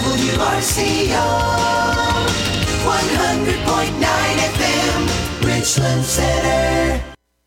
WRCO 100.9 FM, Richland Center.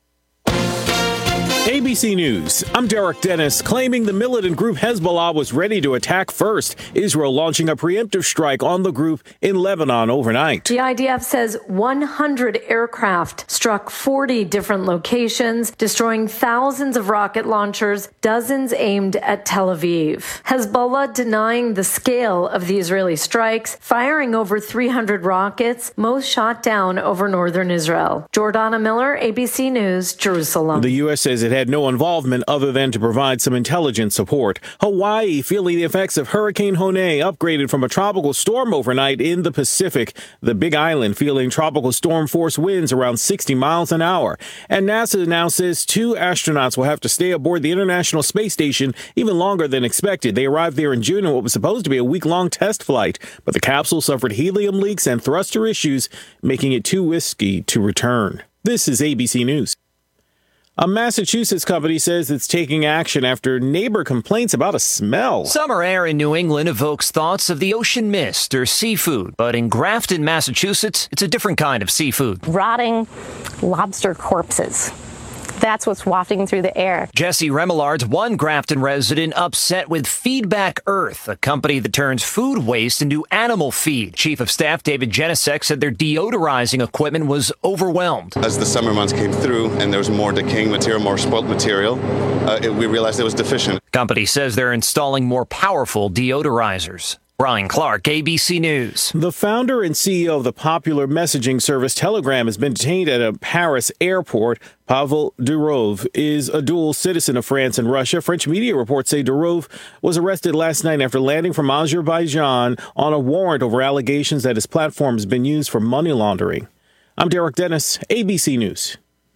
ABC News. I'm Derek Dennis. Claiming the militant group Hezbollah was ready to attack first, Israel launching a preemptive strike on the group in Lebanon overnight. The IDF says 100 aircraft struck 40 different locations, destroying thousands of rocket launchers, dozens aimed at Tel Aviv. Hezbollah denying the scale of the Israeli strikes, firing over 300 rockets, most shot down over northern Israel. Jordana Miller, ABC News, Jerusalem. The U.S. says it had no involvement other than to provide some intelligence support. Hawaii feeling the effects of Hurricane Hone, upgraded from a tropical storm overnight in the Pacific. The Big Island feeling tropical storm force winds around 60 miles an hour. And NASA now says 2 astronauts will have to stay aboard the International Space Station even longer than expected. They arrived there in June in what was supposed to be a week-long test flight, but the capsule suffered helium leaks and thruster issues, making it too risky to return. This is ABC News. A Massachusetts company says it's taking action after neighbor complaints about a smell. Summer air in New England evokes thoughts of the ocean mist or seafood, but in Grafton, Massachusetts, it's a different kind of seafood. Rotting lobster corpses. That's what's wafting through the air. Jesse Remelard's one Grafton resident upset with Feedback Earth, a company that turns food waste into animal feed. Chief of Staff David Jenisek said their deodorizing equipment was overwhelmed. As the summer months came through and there was more decaying material, more spoiled material, we realized it was deficient. Company says they're installing more powerful deodorizers. Brian Clark, ABC News. The founder and CEO of the popular messaging service Telegram has been detained at a Paris airport. Pavel Durov is a dual citizen of France and Russia. French media reports say Durov was arrested last night after landing from Azerbaijan on a warrant over allegations that his platform has been used for money laundering. I'm Derek Dennis, ABC News.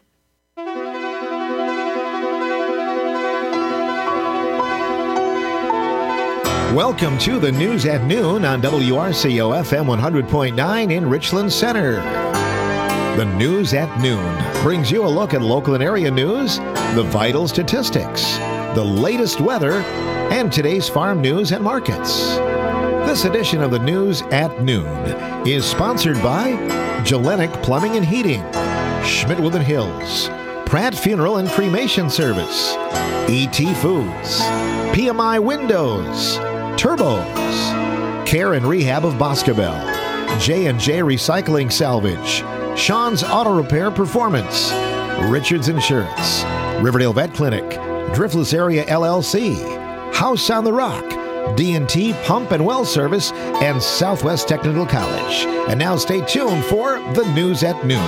Welcome to the News at Noon on WRCO FM 100.9 in Richland Center. The News at Noon brings you a look at local and area news, the vital statistics, the latest weather, and today's farm news and markets. This edition of the News at Noon is sponsored by Gelenic Plumbing and Heating, Schmidt-Wilden Hills, Pratt Funeral and Cremation Service, E.T. Foods, PMI Windows, Turbos, Care and Rehab of Boscobel, J&J Recycling Salvage, Sean's Auto Repair Performance, Richards Insurance, Riverdale Vet Clinic, Driftless Area LLC, House on the Rock, D&T Pump and Well Service, and Southwest Technical College. And now stay tuned for the News at Noon.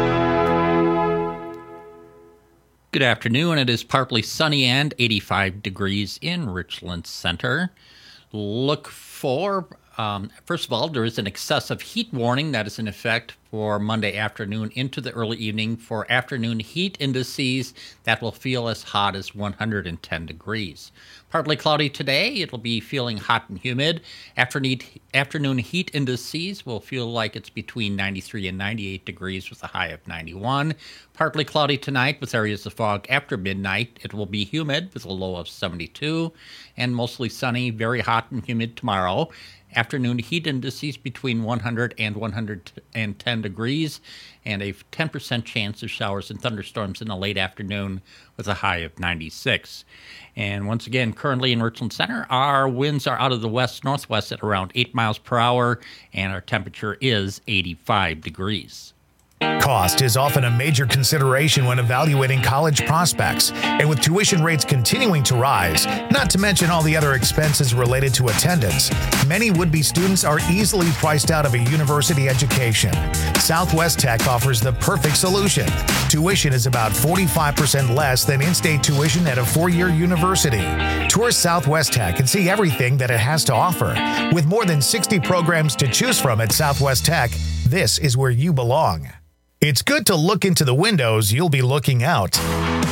Good afternoon. It is partly sunny and 85 degrees in Richland Center. Look for, first of all, there is an excessive heat warning that is in effect for Monday afternoon into the early evening for afternoon heat indices that will feel as hot as 110 degrees. Partly cloudy today. It'll be feeling hot and humid. Afternoon heat indices will feel like it's between 93 and 98 degrees with a high of 91. Partly cloudy tonight with areas of fog after midnight. It will be humid with a low of 72 and mostly sunny, very hot and humid tomorrow. Afternoon heat indices between 100 and 110 degrees, and a 10% chance of showers and thunderstorms in the late afternoon with a high of 96. And once again, currently in Richland Center, our winds are out of the west-northwest at around 8 miles per hour, and our temperature is 85 degrees. Cost is often a major consideration when evaluating college prospects, and with tuition rates continuing to rise, not to mention all the other expenses related to attendance, many would-be students are easily priced out of a university education. Southwest Tech offers the perfect solution. Tuition is about 45% less than in-state tuition at a four-year university. Tour Southwest Tech and see everything that it has to offer. With more than 60 programs to choose from at Southwest Tech, this is where you belong. It's good to look into the windows you'll be looking out.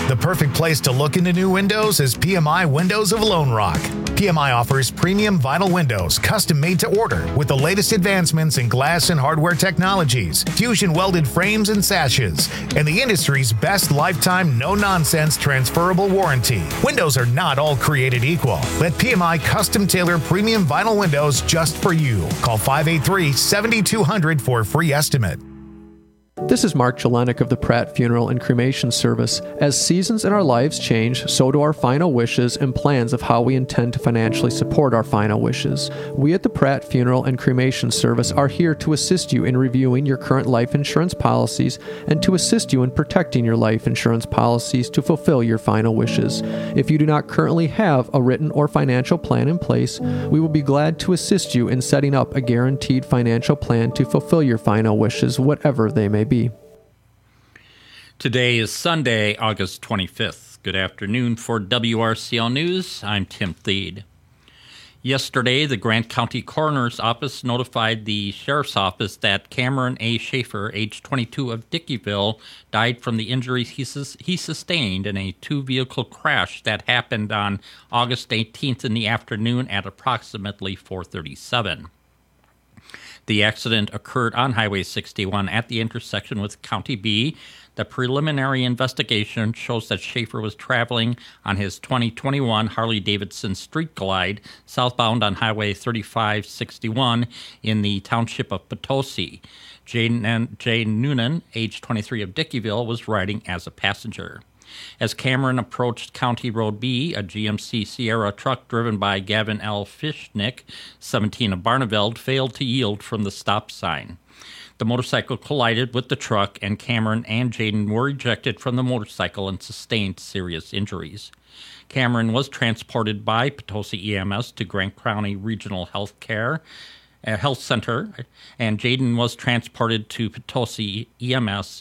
The perfect place to look into new windows is PMI Windows of Lone Rock. PMI offers premium vinyl windows, custom made to order, with the latest advancements in glass and hardware technologies, fusion welded frames and sashes, and the industry's best lifetime no-nonsense transferable warranty. Windows are not all created equal. Let PMI custom tailor premium vinyl windows just for you. Call 583-7200 for a free estimate. This is Mark Jelenik of the Pratt Funeral and Cremation Service. As seasons in our lives change, so do our final wishes and plans of how we intend to financially support our final wishes. We at the Pratt Funeral and Cremation Service are here to assist you in reviewing your current life insurance policies and to assist you in protecting your life insurance policies to fulfill your final wishes. If you do not currently have a written or financial plan in place, we will be glad to assist you in setting up a guaranteed financial plan to fulfill your final wishes, whatever they may be. Today is Sunday, August 25th. Good afternoon for WRCL News. I'm Tim Thede. Yesterday, the Grant County Coroner's Office notified the Sheriff's Office that Cameron A. Schaefer, age 22 of Dickeyville, died from the injuries he sustained in a two-vehicle crash that happened on August 18th in the afternoon at approximately 4:37. The accident occurred on Highway 61 at the intersection with County B. The preliminary investigation shows that Schaefer was traveling on his 2021 Harley-Davidson Street Glide southbound on Highway 3561 in the township of Potosi. Jay Noonan, age 23 of Dickeyville, was riding as a passenger. As Cameron approached County Road B, a GMC Sierra truck driven by Gavin L. Fishnick, 17 of Barneveld, failed to yield from the stop sign. The motorcycle collided with the truck, and Cameron and Jaden were ejected from the motorcycle and sustained serious injuries. Cameron was transported by Potosi EMS to Grant County Regional Health Center, and Jaden was transported to Potosi EMS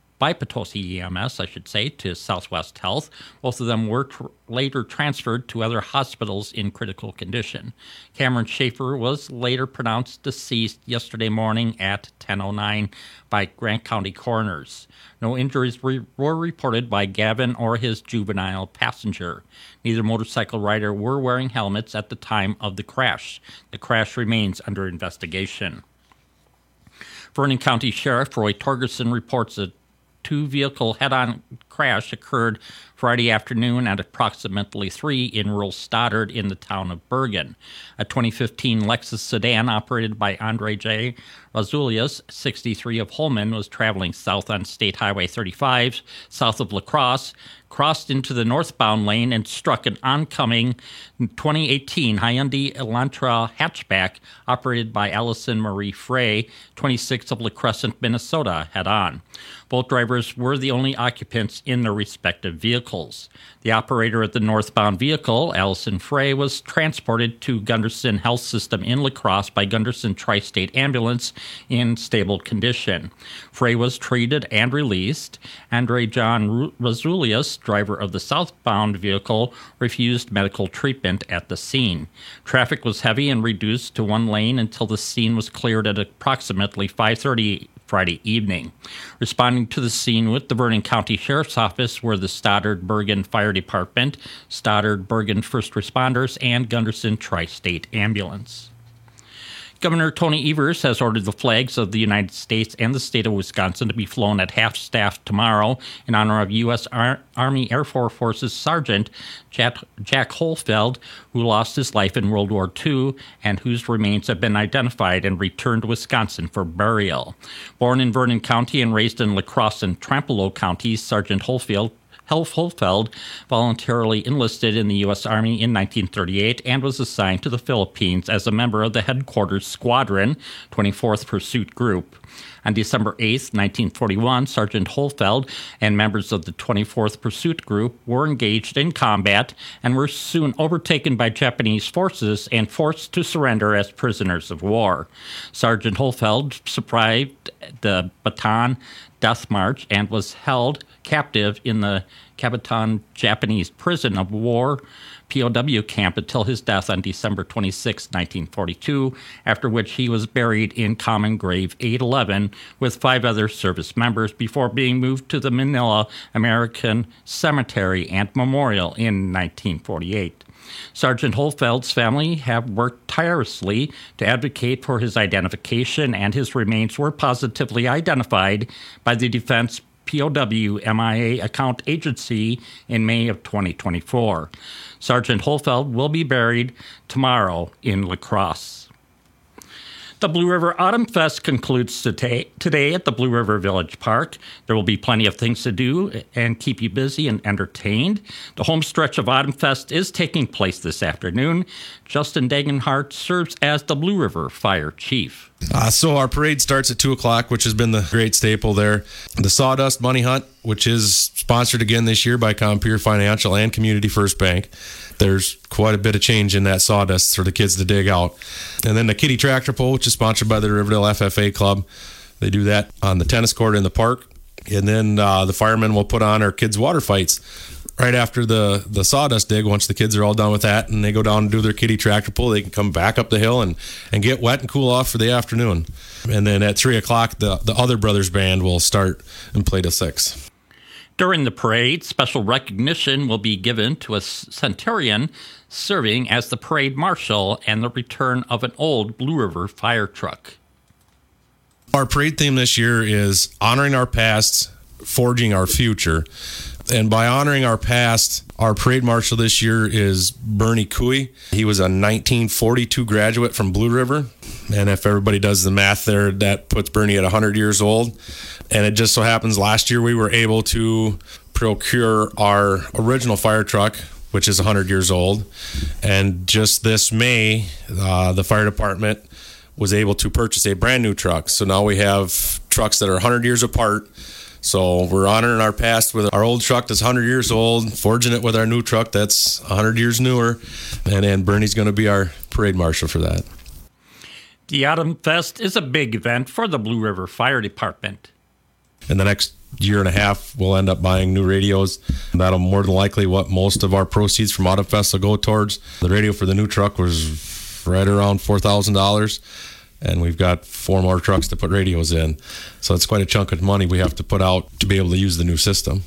to Southwest Health. Both of them were later transferred to other hospitals in critical condition. Cameron Schaefer was later pronounced deceased yesterday morning at 10:09 by Grant County coroners. No injuries were reported by Gavin or his juvenile passenger. Neither motorcycle rider were wearing helmets at the time of the crash. The crash remains under investigation. Vernon County Sheriff Roy Torgerson reports that two-vehicle head-on crash occurred Friday afternoon at approximately 3 in rural Stoddard in the town of Bergen. A 2015 Lexus sedan operated by Andre J. Razulius, 63 of Holman, was traveling south on State Highway 35, south of La Crosse, crossed into the northbound lane and struck an oncoming 2018 Hyundai Elantra hatchback operated by Allison Marie Frey, 26 of La Crescent, Minnesota, head-on. Both drivers were the only occupants in their respective vehicles. The operator of the northbound vehicle, Allison Frey, was transported to Gunderson Health System in La Crosse by Gunderson Tri-State Ambulance in stable condition. Frey was treated and released. Andre John Razulius, driver of the southbound vehicle, refused medical treatment at the scene. Traffic was heavy and reduced to one lane until the scene was cleared at approximately 5:30 Friday evening. Responding to the scene with the Vernon County Sheriff's Office were the Stoddard-Bergen Fire Department, Stoddard-Bergen First Responders, and Gunderson Tri-State Ambulance. Governor Tony Evers has ordered the flags of the United States and the state of Wisconsin to be flown at half-staff tomorrow in honor of U.S. Army Air Forces Sergeant Jack Holfeld, who lost his life in World War II and whose remains have been identified and returned to Wisconsin for burial. Born in Vernon County and raised in La Crosse and Trempealeau counties, Sergeant Holfeld voluntarily enlisted in the U.S. Army in 1938 and was assigned to the Philippines as a member of the Headquarters Squadron, 24th Pursuit Group. On December 8, 1941, Sergeant Holfeld and members of the 24th Pursuit Group were engaged in combat and were soon overtaken by Japanese forces and forced to surrender as prisoners of war. Sergeant Holfeld survived the Bataan Death March and was held captive in the Kabaton Japanese prison of war POW camp until his death on December 26, 1942, after which he was buried in Common Grave 811 with 5 other service members before being moved to the Manila American Cemetery and Memorial in 1948. Sergeant Holfeld's family have worked tirelessly to advocate for his identification, and his remains were positively identified by the Defense POW MIA Account Agency in May of 2024. Sergeant Holfeld will be buried tomorrow in La Crosse. The Blue River Autumn Fest concludes today at the Blue River Village Park. There will be plenty of things to do and keep you busy and entertained. The home stretch of Autumn Fest is taking place this afternoon. Justin Dagenhart serves as the Blue River Fire Chief. So our parade starts at 2 o'clock, which has been the great staple there. The Sawdust Money Hunt, which is sponsored again this year by Compeer Financial and Community First Bank. There's quite a bit of change in that sawdust for the kids to dig out. And then the Kitty Tractor Pull, which is sponsored by the Riverdale FFA Club. They do that on the tennis court in the park. And then the firemen will put on our kids' water fights right after the sawdust dig. Once the kids are all done with that and they go down and do their Kitty Tractor Pull, they can come back up the hill and get wet and cool off for the afternoon. And then at 3 o'clock, the Other Brothers Band will start and play till 6. During the parade, special recognition will be given to a centurion serving as the parade marshal and the return of an old Blue River fire truck. Our parade theme this year is honoring our past, forging our future. And by honoring our past, our parade marshal this year is Bernie Cooey. He was a 1942 graduate from Blue River. And if everybody does the math there, that puts Bernie at 100 years old. And it just so happens last year we were able to procure our original fire truck, which is 100 years old. And just this May, the fire department was able to purchase a brand new truck. So now we have trucks that are 100 years apart. So we're honoring our past with our old truck that's 100 years old, forging it with our new truck that's 100 years newer. And Bernie's going to be our parade marshal for that. The Autumn Fest is a big event for the Blue River Fire Department. In the next year and a half, we'll end up buying new radios. That'll more than likely what most of our proceeds from Autumn Fest will go towards. The radio for the new truck was right around $4,000, and we've got 4 more trucks to put radios in. So it's quite a chunk of money we have to put out to be able to use the new system.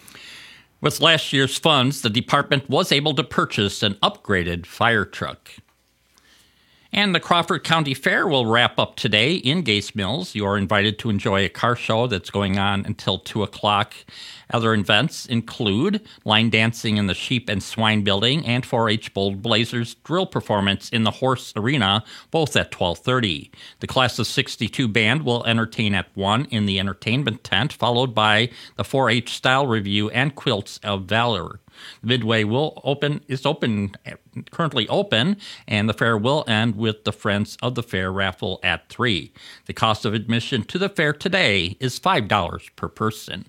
With last year's funds, the department was able to purchase an upgraded fire truck. And the Crawford County Fair will wrap up today in Gase Mills. You are invited to enjoy a car show that's going on until 2 o'clock. Other events include line dancing in the Sheep and Swine Building and 4-H Bold Blazers drill performance in the Horse Arena, both at 12:30. The Class of 62 band will entertain at 1 in the entertainment tent, followed by the 4-H Style Review and Quilts of Valor. Midway is currently open, and the fair will end with the Friends of the Fair raffle at 3. The cost of admission to the fair today is $5 per person.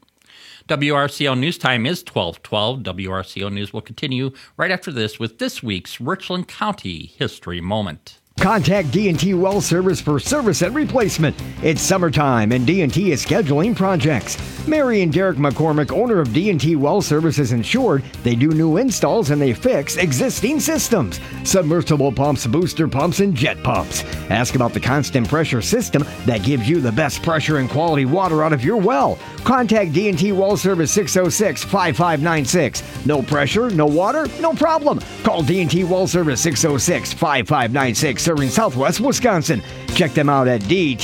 WRCO News Time is 12:12. WRCO News will continue right after this with this week's Richland County History Moment. Contact D&T Well Service for service and replacement. It's summertime and D&T is scheduling projects. Mary and Derek McCormick, owner of D&T Well Service, is insured. They do new installs and they fix existing systems. Submersible pumps, booster pumps, and jet pumps. Ask about the constant pressure system that gives you the best pressure and quality water out of your well. Contact D&T Well Service 606-5596. No pressure, no water, no problem. Call D&T Well Service 606-5596. Serving Southwest Wisconsin. Check them out at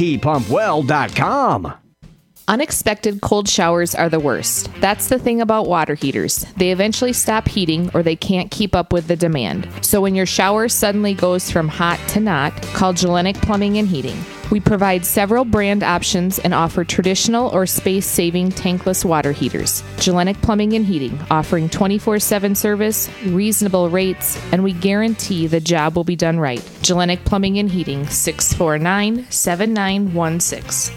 dtpumpwell.com. Unexpected cold showers are the worst. That's the thing about water heaters. They eventually stop heating or they can't keep up with the demand. So when your shower suddenly goes from hot to not, call Gellenic Plumbing and Heating. We provide several brand options and offer traditional or space-saving tankless water heaters. Gellenic Plumbing and Heating, offering 24/7 service, reasonable rates, and we guarantee the job will be done right. Gellenic Plumbing and Heating, 649-7916.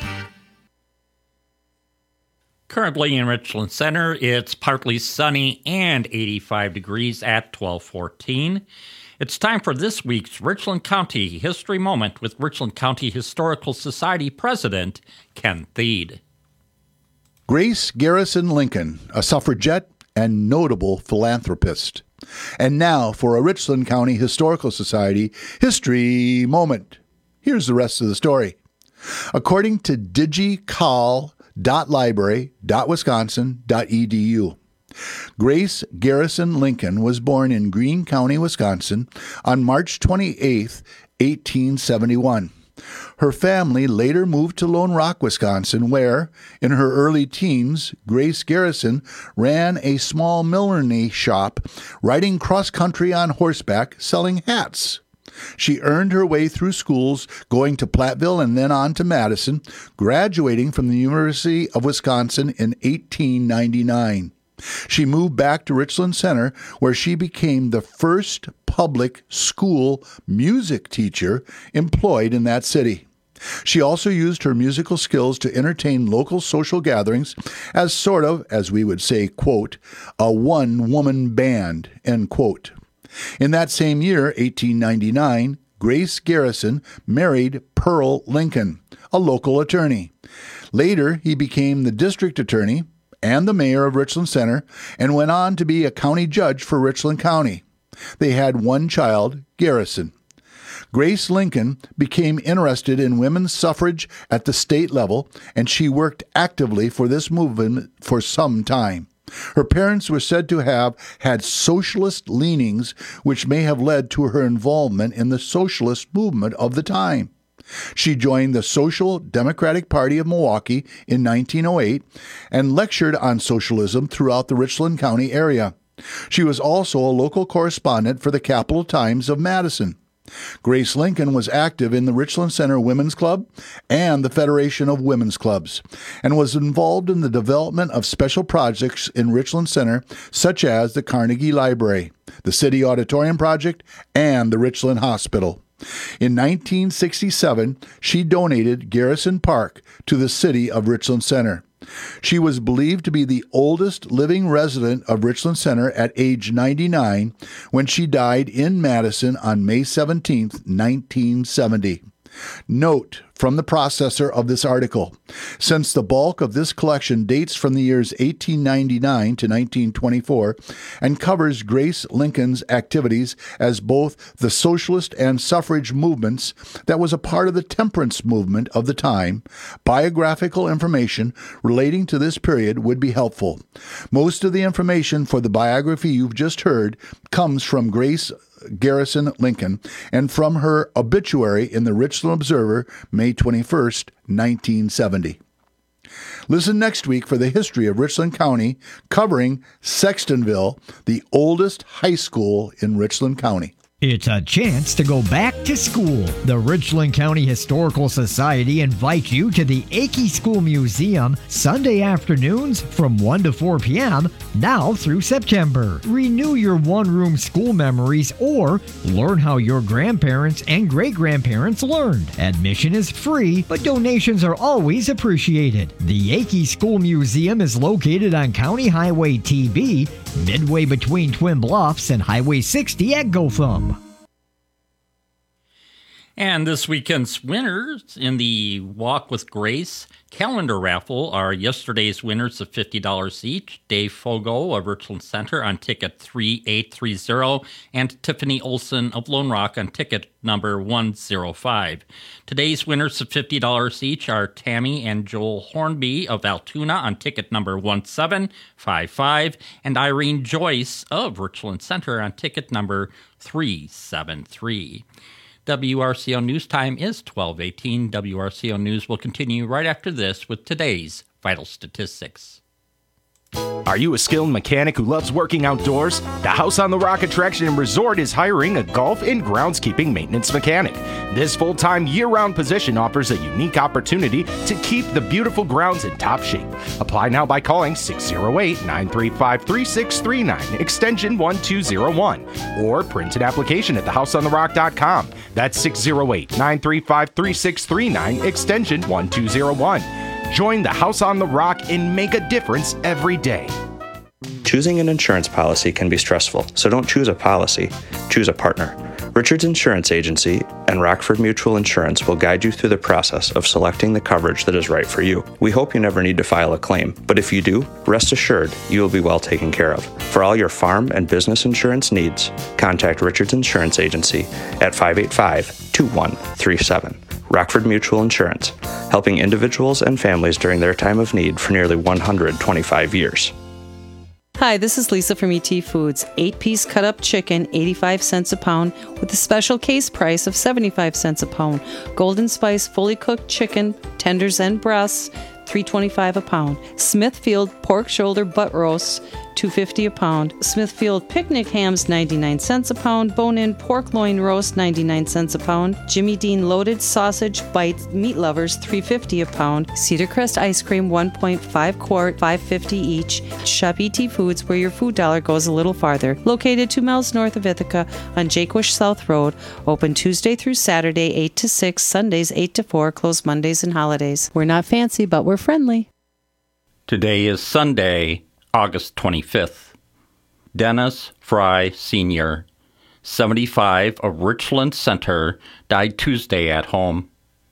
Currently in Richland Center, it's partly sunny and 85 degrees at 12:14. It's time for this week's Richland County History Moment with Richland County Historical Society President Ken Thiede. Grace Garrison Lincoln, a suffragette and notable philanthropist. And now for a Richland County Historical Society History Moment. Here's the rest of the story. According to digical.library.wisconsin.edu, Grace Garrison Lincoln was born in Greene County, Wisconsin on March 28, 1871. Her family later moved to Lone Rock, Wisconsin, where, in her early teens, Grace Garrison ran a small millinery shop, riding cross-country on horseback, selling hats. She earned her way through schools, going to Platteville and then on to Madison, graduating from the University of Wisconsin in 1899. She moved back to Richland Center, where she became the first public school music teacher employed in that city. She also used her musical skills to entertain local social gatherings as sort of, as we would say, quote, a one-woman band, end quote. In that same year, 1899, Grace Garrison married Pearl Lincoln, a local attorney. Later, he became the district attorney and the mayor of Richland Center, and went on to be a county judge for Richland County. They had one child, Garrison. Grace Lincoln became interested in women's suffrage at the state level, and she worked actively for this movement for some time. Her parents were said to have had socialist leanings, which may have led to her involvement in the socialist movement of the time. She joined the Social Democratic Party of Milwaukee in 1908 and lectured on socialism throughout the Richland County area. She was also a local correspondent for the Capital Times of Madison. Grace Lincoln was active in the Richland Center Women's Club and the Federation of Women's Clubs, and was involved in the development of special projects in Richland Center, such as the Carnegie Library, the City Auditorium Project, and the Richland Hospital. In 1967, she donated Garrison Park to the city of Richland Center. She was believed to be the oldest living resident of Richland Center at age 99 when she died in Madison on May 17, 1970. Note from the processor of this article: since the bulk of this collection dates from the years 1899 to 1924 and covers Grace Lincoln's activities as both the socialist and suffrage movements that was a part of the temperance movement of the time, biographical information relating to this period would be helpful. Most of the information for the biography you've just heard comes from Grace Garrison Lincoln and from her obituary in the Richland Observer, May 21st, 1970. Listen next week for the history of Richland County, covering Sextonville, the oldest high school in Richland County. It's a chance to go back to school. The Richland County Historical Society invites you to the Akey School Museum Sunday afternoons from 1 to 4 p.m. now through September. Renew your one-room school memories or learn how your grandparents and great-grandparents learned. Admission is free, but donations are always appreciated. The Akey School Museum is located on County Highway TB, midway between Twin Bluffs and Highway 60 at Gotham. And this weekend's winners in the Walk with Grace calendar raffle are yesterday's winners of $50 each, Dave Fogo of Richland Center on ticket 3830, and Tiffany Olson of Lone Rock on ticket number 105. Today's winners of $50 each are Tammy and Joel Hornby of Altoona on ticket number 1755, and Irene Joyce of Richland Center on ticket number 373. WRCO News Time is 12:18. WRCO News will continue right after this with today's vital statistics. Are you a skilled mechanic who loves working outdoors? The House on the Rock Attraction and Resort is hiring a golf and groundskeeping maintenance mechanic. This full-time year-round position offers a unique opportunity to keep the beautiful grounds in top shape. Apply now by calling 608-935-3639, extension 1201, or print an application at thehouseontherock.com. That's 608-935-3639, extension 1201. Join the House on the Rock and make a difference every day. Choosing an insurance policy can be stressful, so don't choose a policy, choose a partner. Richards Insurance Agency and Rockford Mutual Insurance will guide you through the process of selecting the coverage that is right for you. We hope you never need to file a claim, but if you do, rest assured you will be well taken care of. For all your farm and business insurance needs, contact Richards Insurance Agency at 585-2137. Rockford Mutual Insurance, helping individuals and families during their time of need for nearly 125 years. Hi, this is Lisa from ET Foods. 8-piece cut-up chicken, 85 cents a pound, with a special case price of 75 cents a pound. Golden Spice fully cooked chicken, tenders and breasts, $3.25 a pound. Smithfield pork shoulder butt roasts, $2.50 a pound. Smithfield picnic hams, 99 cents a pound. Bone-in pork loin roast, 99 cents a pound. Jimmy Dean loaded sausage bites, meat lovers, $3.50 a pound. Cedar Crest ice cream, 1.5 quart, $5.50 each. Shop ET Foods, where your food dollar goes a little farther. Located 2 miles north of Ithaca on Jakewish South Road. Open Tuesday through Saturday, 8 to 6, Sundays 8 to 4, closed Mondays and holidays. We're not fancy, but we're friendly. Today is Sunday, August 25th. Dennis Fry Sr., 75, of Richland Center, died Tuesday at home.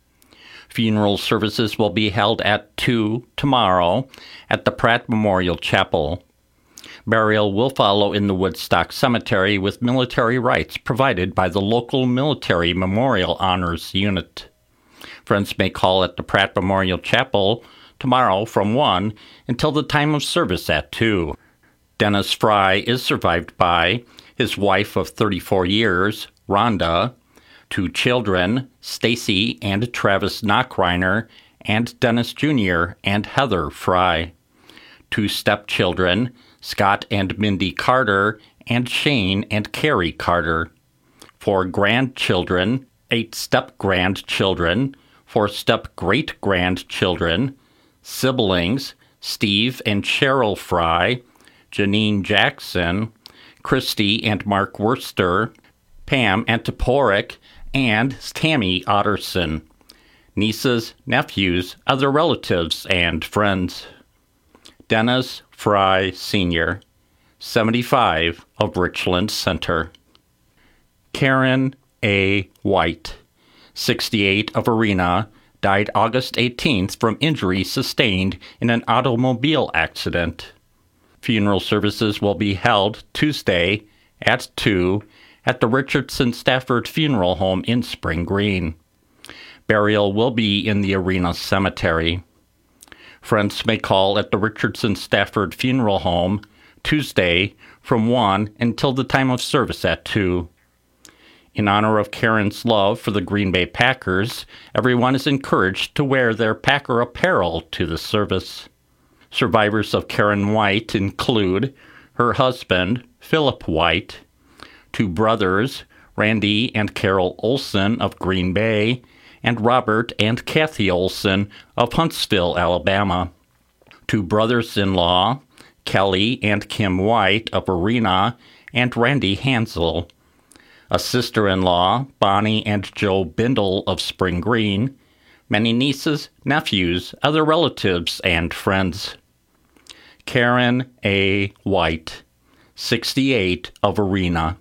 Funeral services will be held at 2 tomorrow at the Pratt Memorial Chapel. Burial will follow in the Woodstock Cemetery with military rites provided by the local Military Memorial Honors Unit. Friends may call at the Pratt Memorial Chapel tomorrow from 1 until the time of service at 2. Dennis Fry is survived by his wife of 34 years, Rhonda, 2 children, Stacy and Travis Knockreiner, and Dennis Jr. and Heather Fry, 2 stepchildren, Scott and Mindy Carter, and Shane and Carrie Carter, 4 grandchildren, 8 step-grandchildren, 4 step-great-grandchildren, siblings, Steve and Cheryl Fry, Janine Jackson, Christy and Mark Worcester, Pam Antiporic, and Tammy Otterson, nieces, nephews, other relatives, and friends. Dennis Fry Sr., 75, of Richland Center. Karen A. White, 68, of Arena, died August 18th from injuries sustained in an automobile accident. Funeral services will be held Tuesday at 2 at the Richardson Stafford Funeral Home in Spring Green. Burial will be in the Arena Cemetery. Friends may call at the Richardson Stafford Funeral Home Tuesday from 1 until the time of service at 2. In honor of Karen's love for the Green Bay Packers, everyone is encouraged to wear their Packer apparel to the service. Survivors of Karen White include her husband, Philip White, 2 brothers, Randy and Carol Olson of Green Bay, and Robert and Kathy Olson of Huntsville, Alabama, 2 brothers-in-law, Kelly and Kim White of Arena, and Randy Hansel, a sister-in-law, Bonnie and Joe Bindle of Spring Green, many nieces, nephews, other relatives, and friends. Karen A. White, 68, of Arena.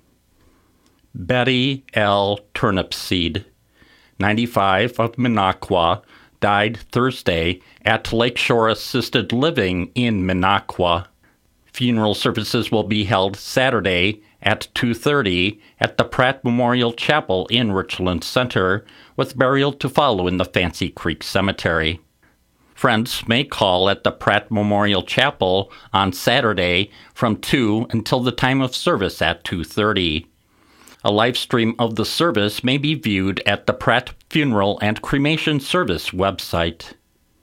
Betty L. Turnipseed, 95, of Minocqua, died Thursday at Lakeshore Assisted Living in Minocqua. Funeral services will be held Saturday at 2:30 at the Pratt Memorial Chapel in Richland Center, with burial to follow in the Fancy Creek Cemetery. Friends may call at the Pratt Memorial Chapel on Saturday from 2 until the time of service at 2:30. A live stream of the service may be viewed at the Pratt Funeral and Cremation Service website.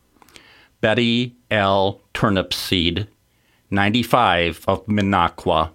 Betty L. Turnipseed, 95, of Minocqua.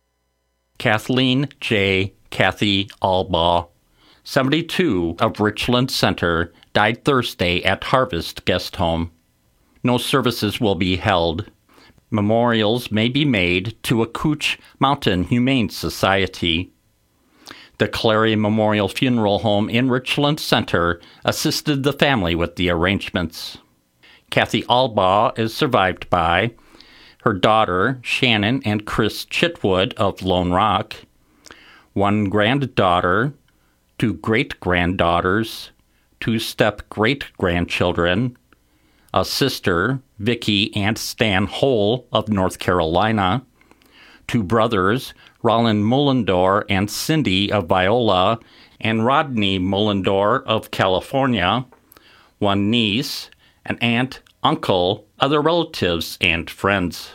Kathleen J. Kathy Albaugh, 72, of Richland Center, died Thursday at Harvest Guest Home. No services will be held. Memorials may be made to Acooch Mountain Humane Society. The Clary Memorial Funeral Home in Richland Center assisted the family with the arrangements. Kathy Albaugh is survived by her daughter, Shannon and Chris Chitwood of Lone Rock, 1 granddaughter, 2 great-granddaughters, 2 step-great-grandchildren, a sister, Vicky and Stan Hole of North Carolina, 2 brothers, Roland Mullendor and Cindy of Viola, and Rodney Mullendor of California, 1 niece, an aunt, uncle, other relatives, and friends.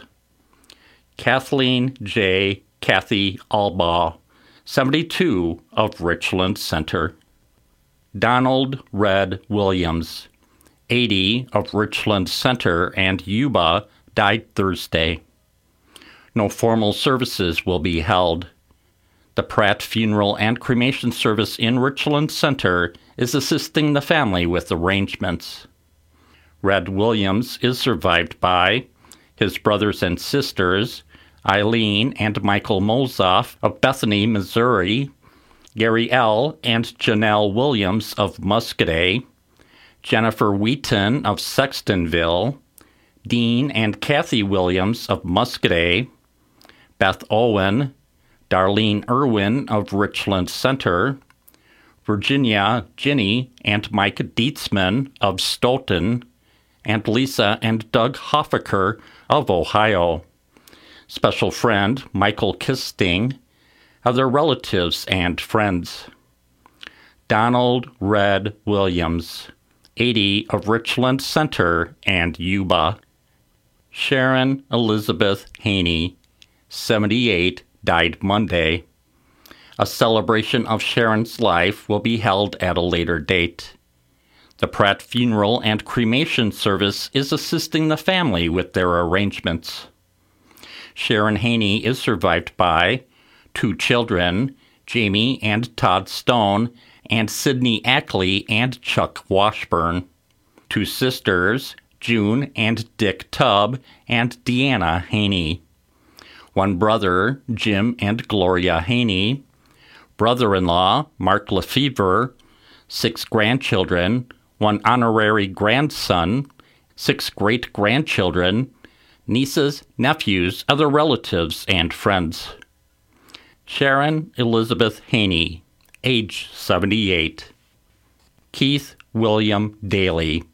Kathleen J. Kathy Albaugh, 72, of Richland Center. Donald Red Williams, 80, of Richland Center and Yuba, died Thursday. No formal services will be held. The Pratt Funeral and Cremation Service in Richland Center is assisting the family with arrangements. Red Williams is survived by his brothers and sisters, Eileen and Michael Molzoff of Bethany, Missouri, Gary L. and Janelle Williams of Muscadet, Jennifer Wheaton of Sextonville, Dean and Kathy Williams of Muscadet, Beth Owen, Darlene Irwin of Richland Center, Virginia Ginny and Mike Dietzman of Stoughton, and Lisa and Doug Hoffaker of Ohio. Special friend Michael Kisting, other relatives and friends. Donald Red Williams, 80, of Richland Center and Yuba. Sharon Elizabeth Haney, 78, died Monday. A celebration of Sharon's life will be held at a later date. The Pratt Funeral and Cremation Service is assisting the family with their arrangements. Sharon Haney is survived by 2 children, Jamie and Todd Stone, and Sidney Ackley and Chuck Washburn. 2 sisters, June and Dick Tubb, and Deanna Haney. 1 brother, Jim and Gloria Haney. Brother-in-law, Mark Lefevre. 6 grandchildren, 1 honorary grandson, 6 great-grandchildren, nieces, nephews, other relatives, and friends. Sharon Elizabeth Haney, age 78. Keith William Daly,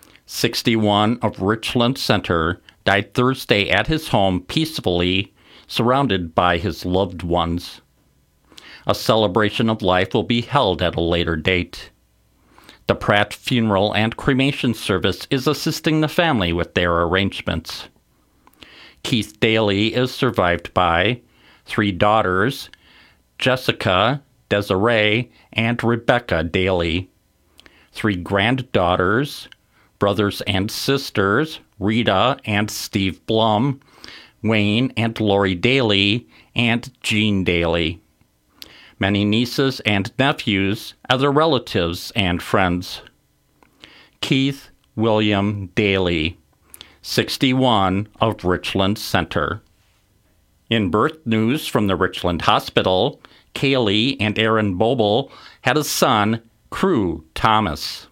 61, of Richland Center, died Thursday at his home peacefully, surrounded by his loved ones. A celebration of life will be held at a later date. The Pratt Funeral and Cremation Service is assisting the family with their arrangements. Keith Daly is survived by 3 daughters, Jessica, Desiree, and Rebecca Daly. 3 granddaughters, brothers and sisters, Rita and Steve Blum, Wayne and Lori Daly, and Jean Daly. Many nieces and nephews, other relatives, and friends. Keith William Daly, 61, of Richland Center. In birth news from the Richland Hospital, Kaylee and Aaron Boble had a son, Crew Thomas.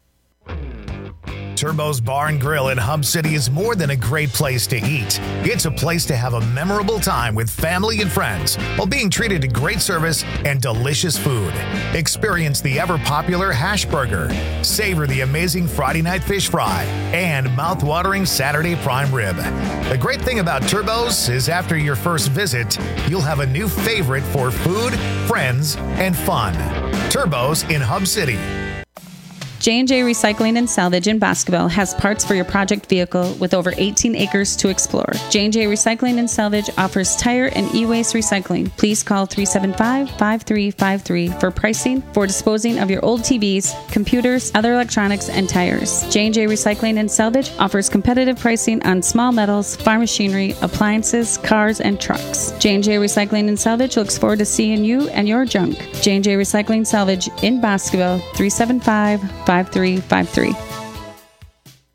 Turbo's Bar and Grill in Hub City is more than a great place to eat. It's a place to have a memorable time with family and friends while being treated to great service and delicious food. Experience the ever-popular hash burger, savor the amazing Friday night fish fry, and mouth-watering Saturday prime rib. The great thing about Turbo's is after your first visit, you'll have a new favorite for food, friends, and fun. Turbo's in Hub City. J&J Recycling and Salvage in Boscoville has parts for your project vehicle with over 18 acres to explore. J&J Recycling and Salvage offers tire and e-waste recycling. Please call 375-5353 for pricing for disposing of your old TVs, computers, other electronics, and tires. J&J Recycling and Salvage offers competitive pricing on small metals, farm machinery, appliances, cars, and trucks. J&J Recycling and Salvage looks forward to seeing you and your junk. J&J Recycling Salvage in Boscoville, 375-5353.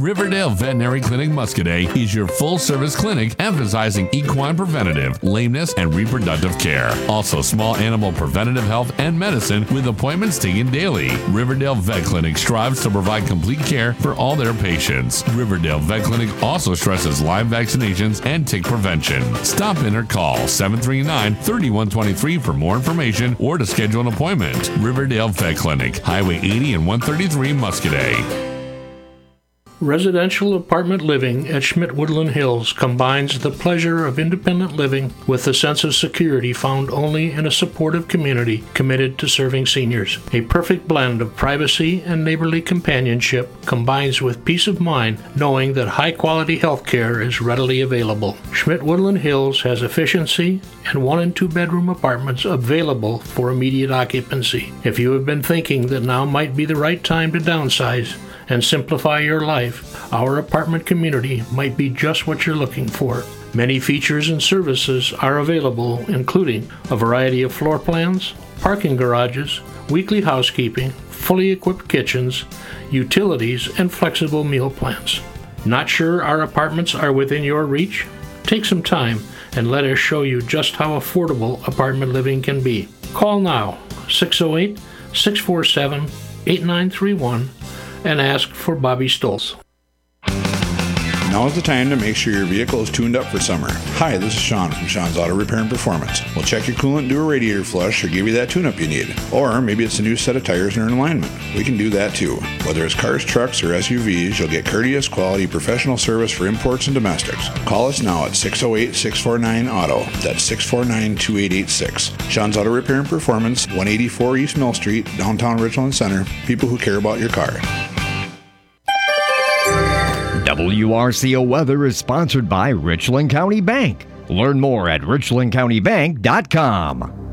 Riverdale Veterinary Clinic Muscadet is your full-service clinic emphasizing equine preventative, lameness, and reproductive care. Also, small animal preventative health and medicine with appointments taken daily. Riverdale Vet Clinic strives to provide complete care for all their patients. Riverdale Vet Clinic also stresses Lyme vaccinations and tick prevention. Stop in or call 739-3123 for more information or to schedule an appointment. Riverdale Vet Clinic, Highway 80 and 133 Muscadet. Residential apartment living at Schmidt Woodland Hills combines the pleasure of independent living with the sense of security found only in a supportive community committed to serving seniors. A perfect blend of privacy and neighborly companionship combines with peace of mind knowing that high-quality health care is readily available. Schmidt Woodland Hills has efficiency and 1 and 2 bedroom apartments available for immediate occupancy. If you have been thinking that now might be the right time to downsize and simplify your life, our apartment community might be just what you're looking for. Many features and services are available, including a variety of floor plans, parking garages, weekly housekeeping, fully equipped kitchens, utilities, and flexible meal plans. Not sure our apartments are within your reach? Take some time and let us show you just how affordable apartment living can be. Call now, 608-647-8931, and ask for Bobby Stoltz. Now is the time to make sure your vehicle is tuned up for summer. Hi, this is Sean from Sean's Auto Repair and Performance. We'll check your coolant, do a radiator flush, or give you that tune-up you need. Or maybe it's a new set of tires and an alignment. We can do that too. Whether it's cars, trucks, or SUVs, you'll get courteous, quality, professional service for imports and domestics. Call us now at 608-649-AUTO. That's 649-2886. Sean's Auto Repair and Performance, 184 East Mill Street, downtown Richland Center. People who care about your car. WRCO Weather is sponsored by Richland County Bank. Learn more at richlandcountybank.com.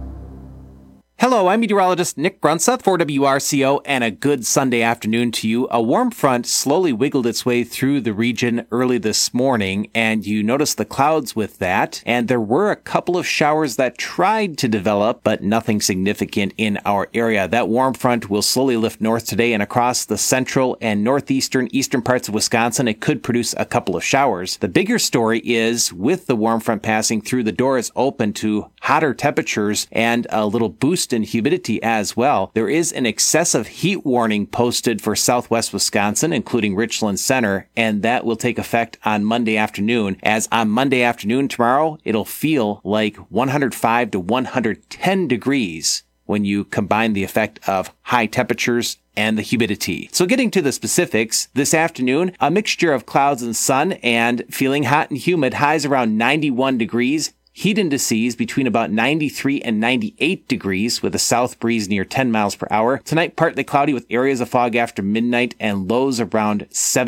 Hello, I'm meteorologist Nick Grunseth for WRCO, and a good Sunday afternoon to you. A warm front slowly wiggled its way through the region early this morning, and you noticed the clouds with that, and there were a couple of showers that tried to develop, but nothing significant in our area. That warm front will slowly lift north today, and across the central and northeastern eastern parts of Wisconsin, it could produce a couple of showers. The bigger story is, with the warm front passing through, the door is open to hotter temperatures and a little boost in humidity as well. There is an excessive heat warning posted for southwest Wisconsin, including Richland Center, and that will take effect on Monday afternoon. As on Monday afternoon tomorrow, it'll feel like 105 to 110 degrees when you combine the effect of high temperatures and the humidity. So getting to the specifics, this afternoon, a mixture of clouds and sun and feeling hot and humid, highs around 91 degrees. Heat indices between about 93 and 98 degrees with a south breeze near 10 miles per hour. Tonight, partly cloudy with areas of fog after midnight and lows around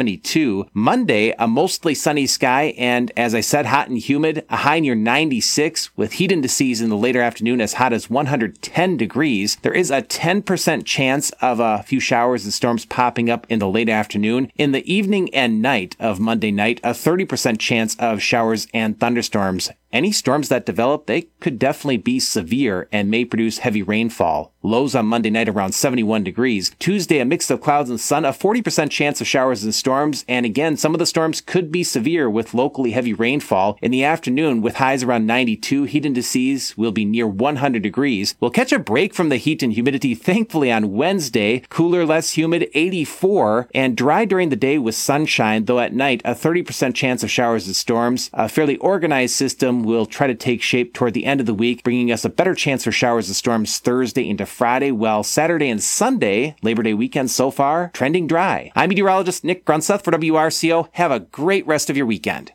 72. Monday, a mostly sunny sky and, as I said, hot and humid, a high near 96 with heat indices in the later afternoon as hot as 110 degrees. There is a 10% chance of a few showers and storms popping up in the late afternoon. In the evening and night of Monday night, a 30% chance of showers and thunderstorms. Any storms that develop, they could definitely be severe and may produce heavy rainfall. Lows on Monday night around 71 degrees. Tuesday, a mix of clouds and sun, a 40% chance of showers and storms. And again, some of the storms could be severe with locally heavy rainfall. In the afternoon, with highs around 92, heat indices will be near 100 degrees. We'll catch a break from the heat and humidity, thankfully, on Wednesday. Cooler, less humid, 84, and dry during the day with sunshine, though at night, a 30% chance of showers and storms. A fairly organized system will try to take shape toward the end of the week, bringing us a better chance for showers and storms Thursday into Friday, while Saturday and Sunday, Labor Day weekend so far, trending dry. I'm meteorologist Nick Grunseth for WRCO. Have a great rest of your weekend.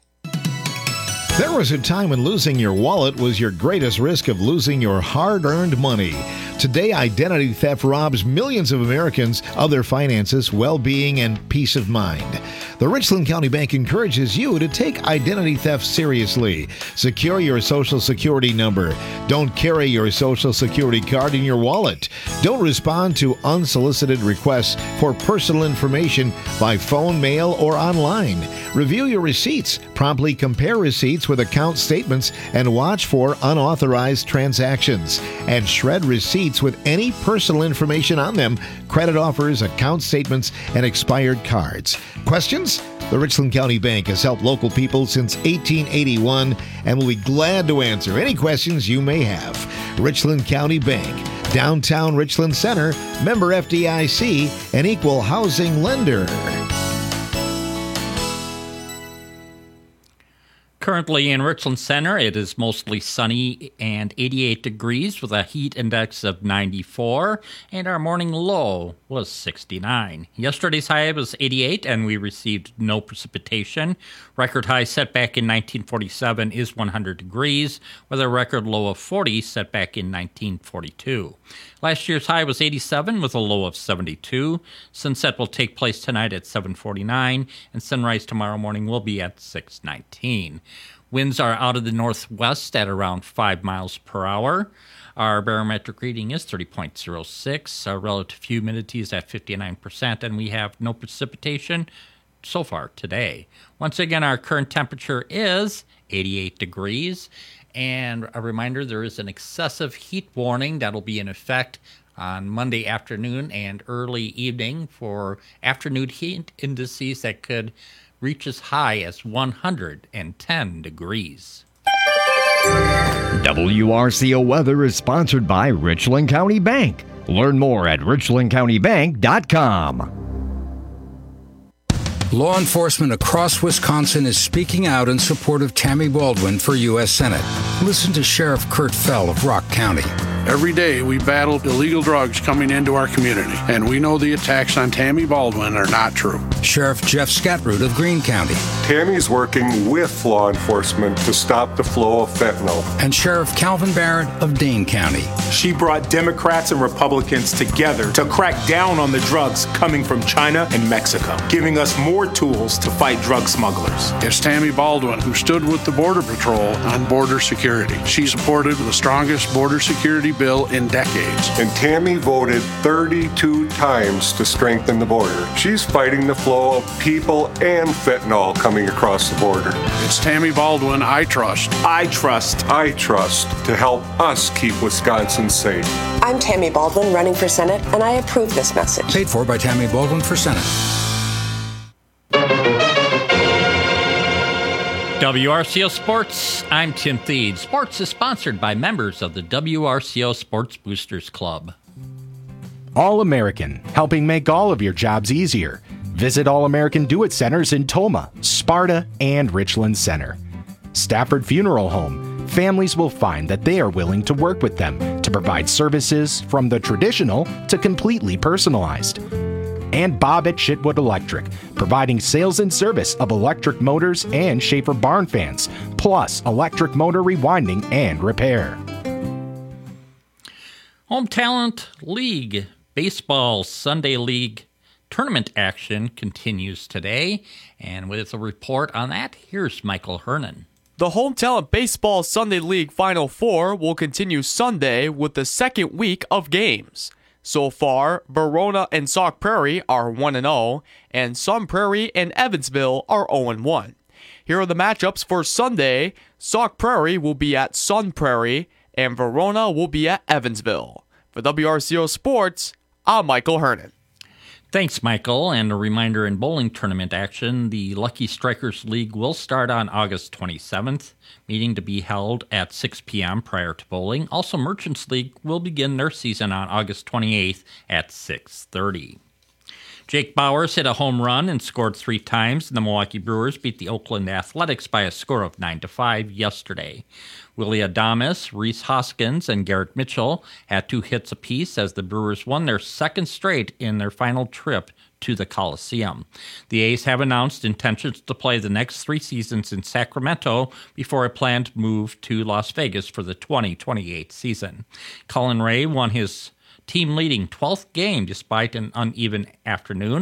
There was a time when losing your wallet was your greatest risk of losing your hard-earned money. Today, identity theft robs millions of Americans of their finances, well-being, and peace of mind. The Richland County Bank encourages you to take identity theft seriously. Secure your Social Security number. Don't carry your Social Security card in your wallet. Don't respond to unsolicited requests for personal information by phone, mail, or online. Review your receipts. Promptly compare receipts with account statements and watch for unauthorized transactions. And shred receipts receipts with any personal information on them, credit offers, account statements, and expired cards. Questions? The Richland County Bank has helped local people since 1881 and will be glad to answer any questions you may have. Richland County Bank, downtown Richland Center, member FDIC, an equal housing lender. Currently in Richland Center, it is mostly sunny and 88 degrees with a heat index of 94, and our morning low was 69. Yesterday's high was 88, and we received no precipitation. Record high set back in 1947 is 100 degrees, with a record low of 40 set back in 1942. Last year's high was 87 with a low of 72. Sunset will take place tonight at 7:49, and sunrise tomorrow morning will be at 6:19. Winds are out of the northwest at around 5 miles per hour. Our barometric reading is 30.06. Our relative humidity is at 59%, and we have no precipitation so far today. Once again, our current temperature is 88 degrees. And a reminder, there is an excessive heat warning that'll be in effect on Monday afternoon and early evening for afternoon heat indices that could reach as high as 110 degrees. WRCO weather is sponsored by Richland County Bank. Learn more at richlandcountybank.com. Law enforcement across Wisconsin is speaking out in support of Tammy Baldwin for U.S. Senate. Listen to Sheriff Kurt Fell of Rock County. Every day we battle illegal drugs coming into our community, and we know the attacks on Tammy Baldwin are not true. Sheriff Jeff Scatroot of Greene County. Tammy's working with law enforcement to stop the flow of fentanyl. And Sheriff Calvin Barrett of Dane County. She brought Democrats and Republicans together to crack down on the drugs coming from China and Mexico, giving us more tools to fight drug smugglers. It's Tammy Baldwin who stood with the Border Patrol on border security. She supported the strongest border security bill in decades. And Tammy voted 32 times to strengthen the border. She's fighting the flow of people and fentanyl coming across the border. It's Tammy Baldwin I trust. I trust to help us keep Wisconsin safe. I'm Tammy Baldwin running for Senate, and I approve this message. Paid for by Tammy Baldwin for Senate. WRCO Sports, I'm Tim Thede. Sports is sponsored by members of the WRCO Sports Boosters Club. All-American, helping make all of your jobs easier. Visit All-American Do-It Centers in Toma, Sparta, and Richland Center. Stafford Funeral Home. Families will find that they are willing to work with them to provide services from the traditional to completely personalized. And Bob at Shitwood Electric, providing sales and service of electric motors and Schaefer barn fans, plus electric motor rewinding and repair. Home Talent League Baseball Sunday League tournament action continues today. And with a report on that, here's Michael Hernan. The Home Talent Baseball Sunday League Final Four will continue Sunday with the second week of games. So far, Verona and Sauk Prairie are 1-0, and Sun Prairie and Evansville are 0-1. Here are the matchups for Sunday. Sauk Prairie will be at Sun Prairie, and Verona will be at Evansville. For WRCO Sports, I'm Michael Hernan. Thanks, Michael. And a reminder, in bowling tournament action, the Lucky Strikers League will start on August 27th, meeting to be held at 6 p.m. prior to bowling. Also, Merchants League will begin their season on August 28th at 6:30. Jake Bowers hit a home run and scored 3 times. The Milwaukee Brewers beat the Oakland Athletics by a score of 9-5 yesterday. Willie Adames, Reese Hoskins, and Garrett Mitchell had 2 hits apiece as the Brewers won their second straight in their final trip to the Coliseum. The A's have announced intentions to play the next 3 seasons in Sacramento before a planned move to Las Vegas for the 2028 season. Colin Ray won his team-leading 12th game despite an uneven afternoon.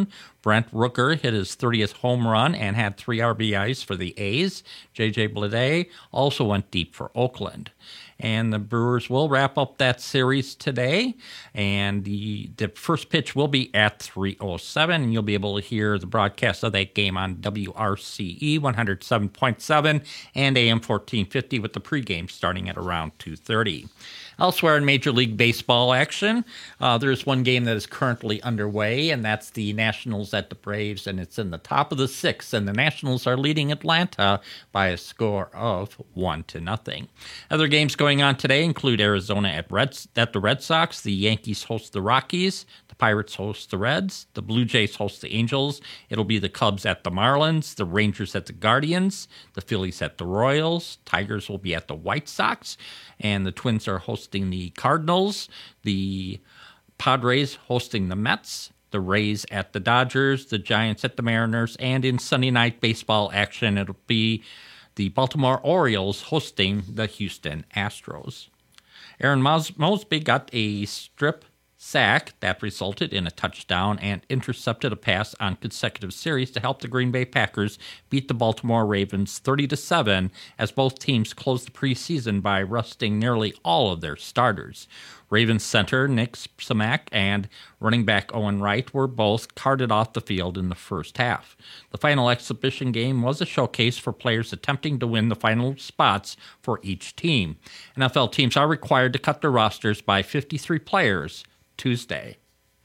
Brent Rooker hit his 30th home run and had 3 RBIs for the A's. J.J. Bleday also went deep for Oakland. And the Brewers will wrap up that series today. And the first pitch will be at 3:07. And you'll be able to hear the broadcast of that game on WRCE 107.7 and AM 1450 with the pregame starting at around 2:30. Elsewhere in Major League Baseball action, there's one game that is currently underway, and that's the Nationals at the Braves, and it's in the top of the 6th, and the Nationals are leading Atlanta by a score of 1-0. Other games going on today include Arizona at the Red Sox, the Yankees host the Rockies, the Pirates host the Reds, the Blue Jays host the Angels, it'll be the Cubs at the Marlins, the Rangers at the Guardians, the Phillies at the Royals, Tigers will be at the White Sox, and the Twins are hosting the Cardinals, the Padres hosting the Mets, the Rays at the Dodgers, the Giants at the Mariners, and in Sunday night baseball action, it'll be the Baltimore Orioles hosting the Houston Astros. Aaron Mosby got a strip sack that resulted in a touchdown and intercepted a pass on consecutive series to help the Green Bay Packers beat the Baltimore Ravens 30-7 as both teams closed the preseason by resting nearly all of their starters. Ravens center Nick Samac and running back Owen Wright were both carted off the field in the first half. The final exhibition game was a showcase for players attempting to win the final spots for each team. NFL teams are required to cut their rosters by 53 players Tuesday.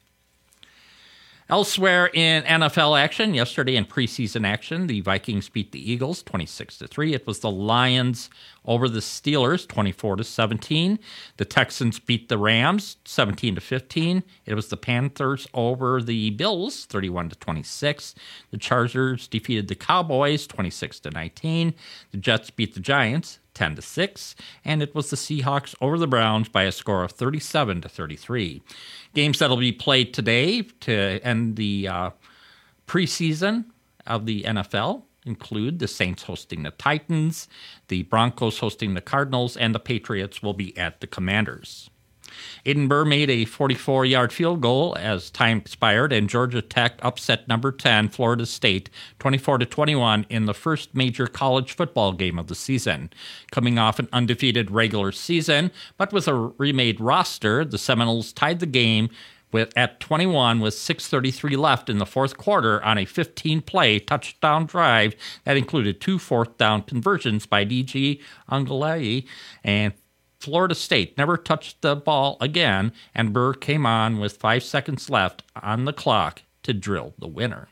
Elsewhere in NFL action, yesterday in preseason action, the Vikings beat the Eagles 26-3. It was the Lions over the Steelers 24-17. The Texans beat the Rams 17-15. It was the Panthers over the Bills 31-26. The Chargers defeated the Cowboys 26-19. The Jets beat the Giants 10-6, and it was the Seahawks over the Browns by a score of 37-33. Games that'll be played today to end the preseason of the NFL include the Saints hosting the Titans, the Broncos hosting the Cardinals, and the Patriots will be at the Commanders. Aiden Burr made a 44-yard field goal as time expired, and Georgia Tech upset number 10 Florida State 24-21 in the first major college football game of the season. Coming off an undefeated regular season, but with a remade roster, the Seminoles tied the game at 21 with 6:33 left in the fourth quarter on a 15-play touchdown drive that included 2 fourth-down conversions by D.G. Ungolai, and Florida State never touched the ball again, and Burr came on with 5 seconds left on the clock to drill the winner.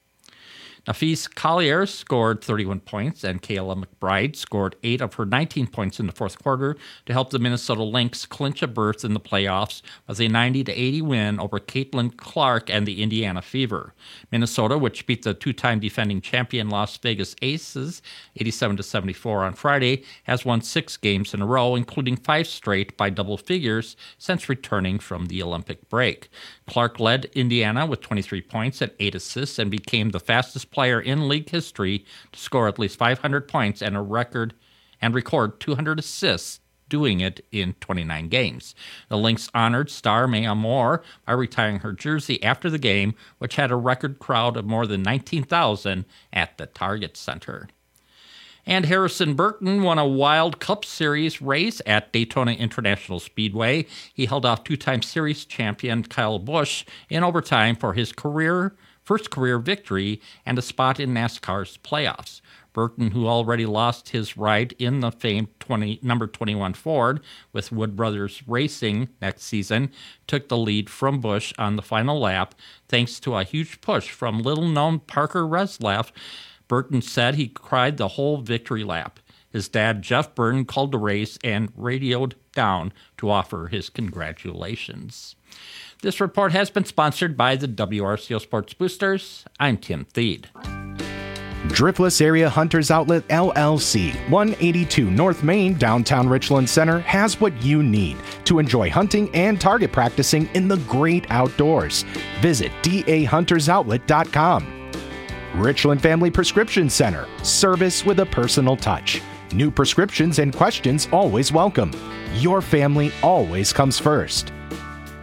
Nafis Collier scored 31 points, and Kayla McBride scored 8 of her 19 points in the fourth quarter to help the Minnesota Lynx clinch a berth in the playoffs with a 90-80 win over Caitlin Clark and the Indiana Fever. Minnesota, which beat the 2-time defending champion Las Vegas Aces 87-74 on Friday, has won 6 games in a row, including 5 straight by double figures since returning from the Olympic break. Clark led Indiana with 23 points and 8 assists and became the fastest player in league history to score at least 500 points and record 200 assists, doing it in 29 games. The Lynx honored star Maya Moore by retiring her jersey after the game, which had a record crowd of more than 19,000 at the Target Center. And Harrison Burton won a Wild Cup Series race at Daytona International Speedway. He held off 2-time series champion Kyle Busch in overtime for his first career victory and a spot in NASCAR's playoffs. Burton, who already lost his ride in the famed number 21 Ford with Wood Brothers Racing next season, took the lead from Busch on the final lap thanks to a huge push from little-known Parker Reslef. Burton said he cried the whole victory lap. His dad, Jeff Burton, called the race and radioed down to offer his congratulations. This report has been sponsored by the WRCO Sports Boosters. I'm Tim Thede. Driftless Area Hunters Outlet, LLC, 182 North Main, downtown Richland Center, has what you need to enjoy hunting and target practicing in the great outdoors. Visit dahuntersoutlet.com. Richland Family Prescription Center, service with a personal touch. New prescriptions and questions always welcome. Your family always comes first.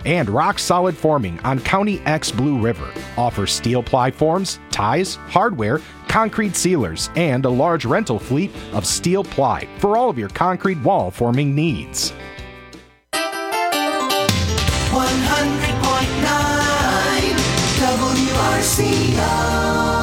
And Rock Solid Forming on County X Blue River offers steel ply forms, ties, hardware, concrete sealers, and a large rental fleet of steel ply for all of your concrete wall forming needs. 100.9 WRCO.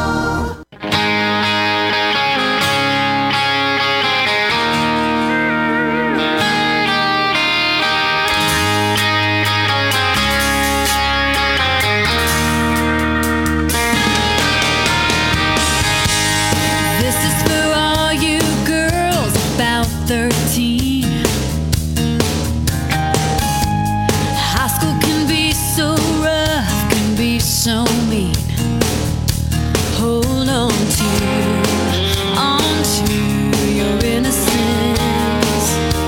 So mean. Hold on to your innocence.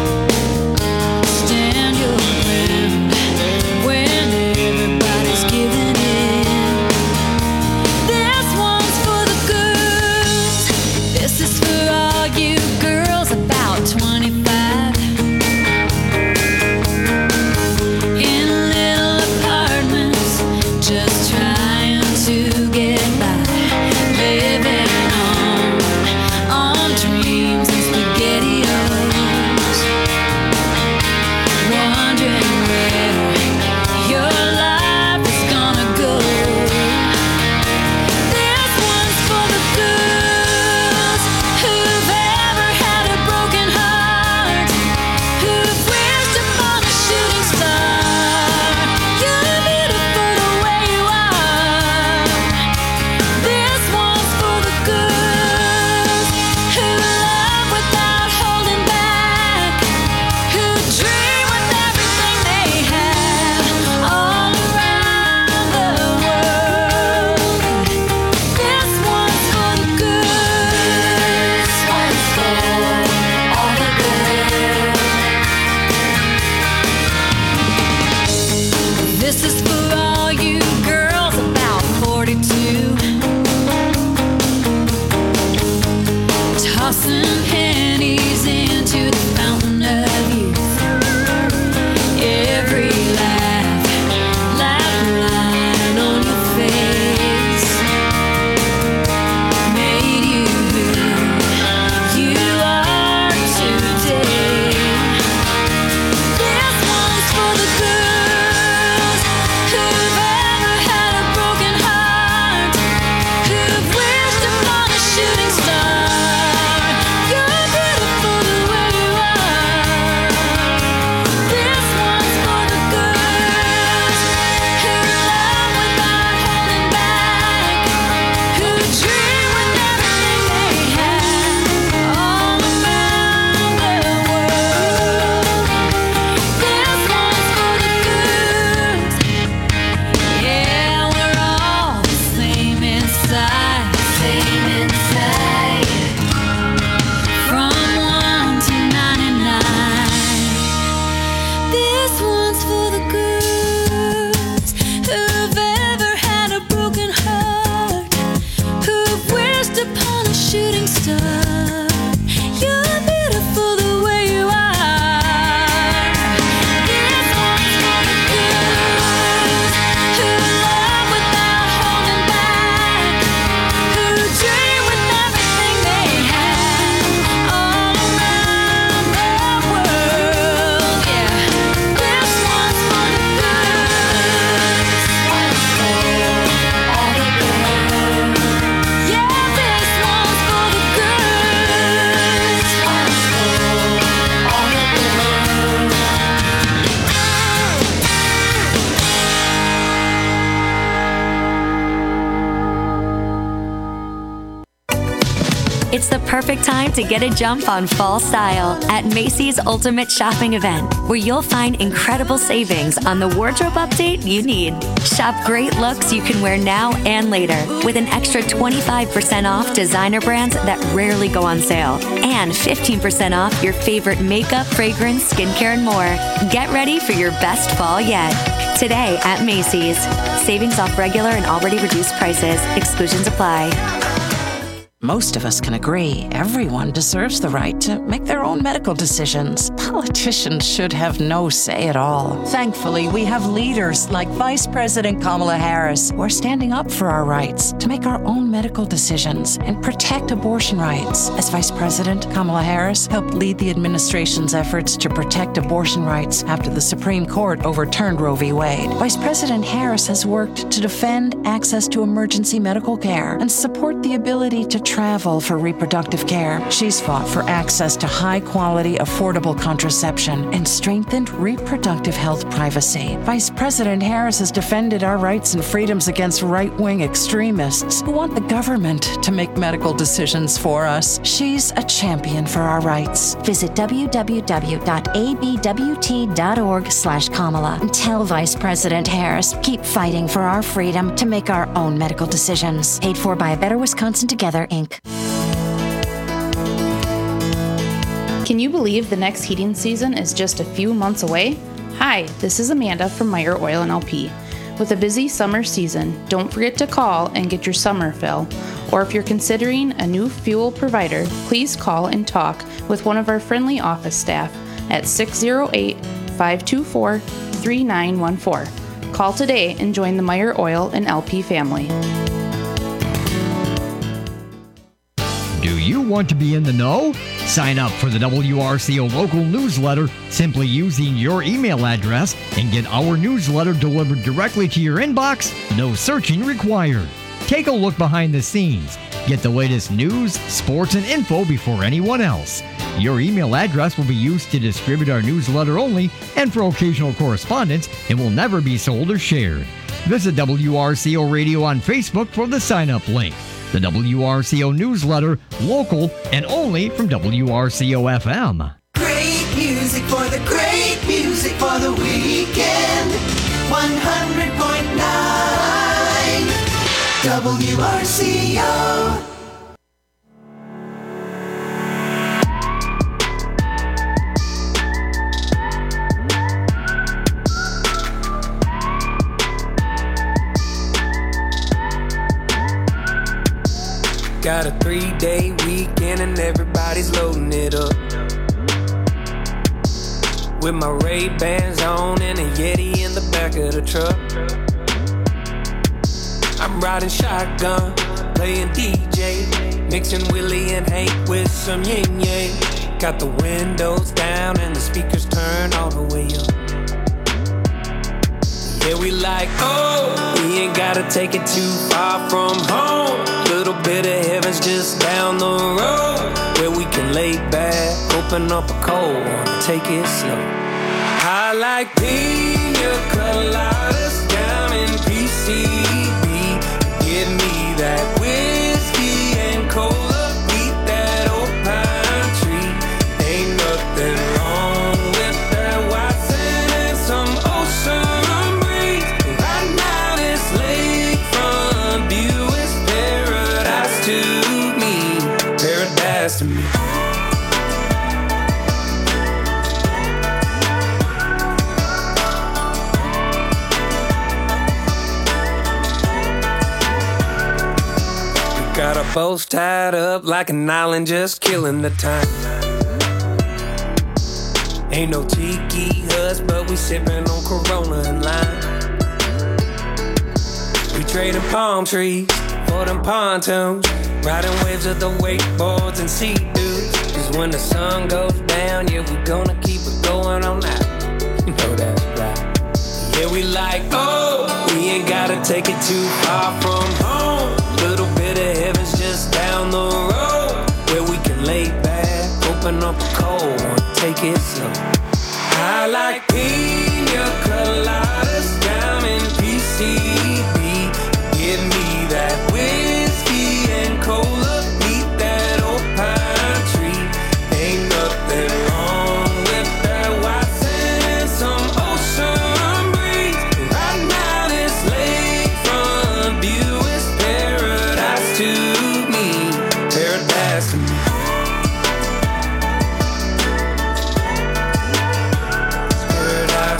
Stand your ground when everybody's giving in. This one's for the girls. This is for all you girls about 25. It's the perfect time to get a jump on fall style at Macy's Ultimate Shopping Event, where you'll find incredible savings on the wardrobe update you need. Shop great looks you can wear now and later with an extra 25% off designer brands that rarely go on sale and 15% off your favorite makeup, fragrance, skincare, and more. Get ready for your best fall yet. Today at Macy's. Savings off regular and already reduced prices. Exclusions apply. Most of us can agree everyone deserves the right to make their own medical decisions. Politicians should have no say at all. Thankfully, we have leaders like Vice President Kamala Harris who are standing up for our rights to make our own medical decisions and protect abortion rights. As Vice President, Kamala Harris helped lead the administration's efforts to protect abortion rights after the Supreme Court overturned Roe v. Wade. Vice President Harris has worked to defend access to emergency medical care and support the ability to travel for reproductive care. She's fought for access to high-quality, affordable contraception and strengthened reproductive health privacy. Vice President Harris has defended our rights and freedoms against right-wing extremists who want the government to make medical decisions for us. She's a champion for our rights. Visit www.abwt.org/Kamala and tell Vice President Harris, keep fighting for our freedom to make our own medical decisions. Paid for by A Better Wisconsin Together, Inc. Can you believe the next heating season is just a few months away? Hi, this is Amanda from Meyer Oil and LP. With a busy summer season, don't forget to call and get your summer fill. Or if you're considering a new fuel provider, please call and talk with one of our friendly office staff at 608-524-3914. Call today and join the Meyer Oil and LP family. Do you want to be in the know? Sign up for the WRCO local newsletter simply using your email address and get our newsletter delivered directly to your inbox. No searching required. Take a look behind the scenes. Get the latest news, sports, and info before anyone else. Your email address will be used to distribute our newsletter only and for occasional correspondence and will never be sold or shared. Visit WRCO Radio on Facebook for the sign-up link. The WRCO newsletter, local and only from WRCO FM. Great music for the great music for the weekend. 100.9 WRCO. Got a 3-day weekend and everybody's loading it up. With my Ray-Bans on and a Yeti in the back of the truck. I'm riding shotgun, playing DJ, mixing Willie and Hank with some yin yang. Got the windows down and the speakers turned all the way up. Yeah, we like, oh, we ain't gotta take it too far from home. Little bit of heaven's just down the road, where we can lay back, open up a cold one, take it slow. I like pina coladas down in PCB. Give me that whiskey and cola, beat that old pine tree. Ain't nothing wrong with that white sand and some ocean breeze. Right now this lakefront view is paradise to me, paradise to me. Got our boats tied up like an island, just killing the time. Ain't no tiki huts, but we sipping on Corona and lime. We trading palm trees for them pontoons, riding waves of the wakeboards and sea dudes. Cause when the sun goes down, yeah, we gonna keep it going all night. You know that's right. Yeah, we like, oh, we ain't gotta take it too far from home. Little bit of heaven's just down the road, where we can lay back, open up a cold one, take it slow. I like pina coladas down in PCB. Give me that whiskey and cola, beat that old pine tree. Ain't nothing wrong with that white sand, some ocean breeze. Right now this lakefront view is paradise to me, paradise to me. Paradise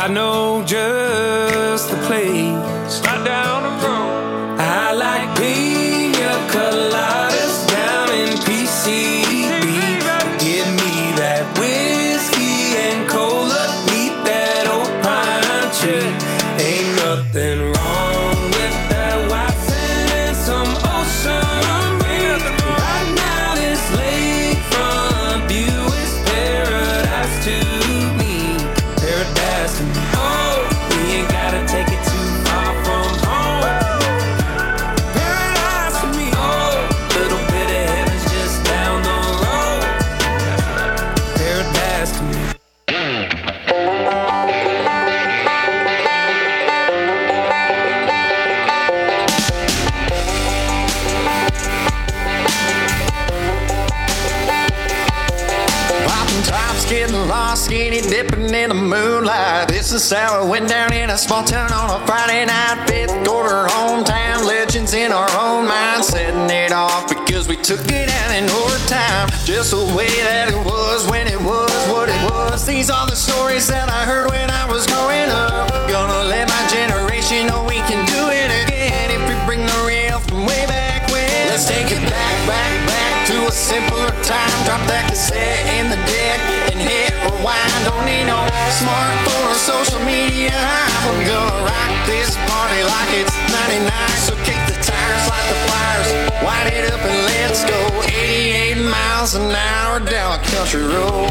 I know just the place right down the road. I like pina coladas down in PCB. Give me that whiskey and cola, meet that old pine tree. Ain't nothing wrong with that white sand and some ocean breeze. Right now this lakefront view is paradise to me. Paradise to me. Oh, we ain't gotta take it too far from home. Paradise to me. Oh, little bit of heaven's just down the road. Paradise to me. Popping tops, getting lost, skinny dipping in the moonlight. This is how it went down in a small town on a Friday night. Fifth quarter hometown, legends in our own mind. Setting it off because we took it out in overtime. Just the way that it was when it was what it was. These are the stories that I heard when I was growing up. Gonna let my generation know we can do it again. If we bring the real from way back when. Let's take it back to a simpler time. Drop that cassette in the deck and hit rewind. Don't need no smartphone or social media. We're gonna rock this party like it's 99. So kick the tires, light the flyers, wind it up and let's go. 88 miles an hour down a country road.